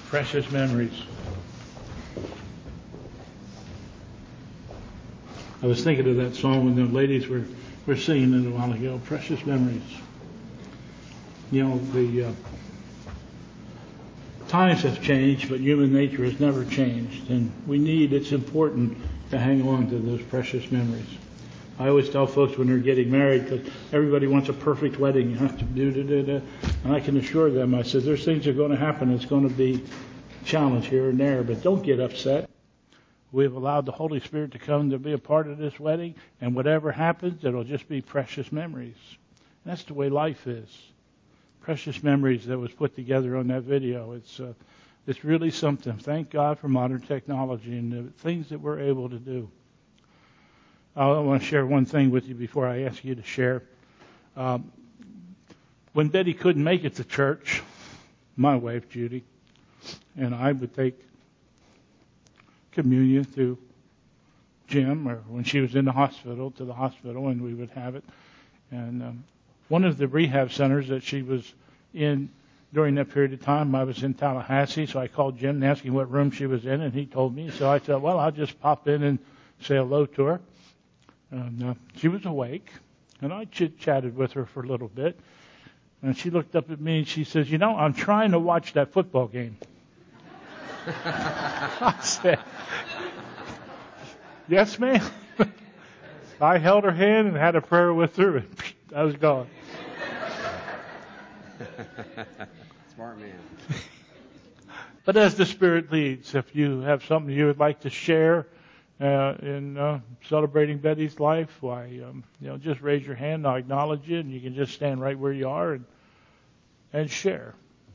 Precious memories. I was thinking of that song when the ladies were singing it a while ago, Precious Memories. You know, the times have changed, but human nature has never changed. And it's important to hang on to those precious memories. I always tell folks when they're getting married, because everybody wants a perfect wedding, you have to do da-da-da. And I can assure them, I said, there's things that are going to happen. It's going to be a challenge here and there, but don't get upset. We've allowed the Holy Spirit to come to be a part of this wedding, and whatever happens, it'll just be precious memories. And that's the way life is. Precious memories that was put together on that video. It's really something. Thank God for modern technology and the things that we're able to do. I want to share one thing with you before I ask you to share. When Betty couldn't make it to church, my wife, Judy, and I would take communion to Jim, or when she was in the hospital, to the hospital, and we would have it. And one of the rehab centers that she was in during that period of time, I was in Tallahassee, so I called Jim and asked him what room she was in, and he told me. So I said, well, I'll just pop in and say hello to her. And she was awake, and I chit-chatted with her for a little bit. And she looked up at me and she says, you know, I'm trying to watch that football game. I said, yes, ma'am. I held her hand and had a prayer with her, and I was gone. Smart man. But as the Spirit leads, if you have something you would like to share in celebrating Betty's life, why, just raise your hand. I'll acknowledge you, and you can just stand right where you are and share.